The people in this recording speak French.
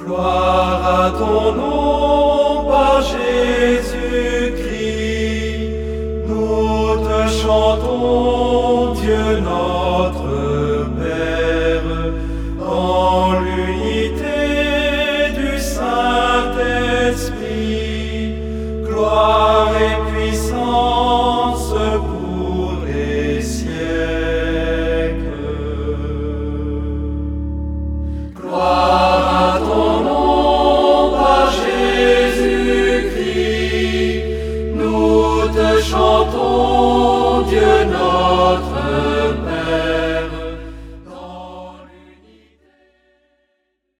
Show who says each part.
Speaker 1: Gloire à ton nom, par Jésus-Christ. Nous te chantons, Dieu notre Père, dans l'unité du Saint-Esprit. Gloire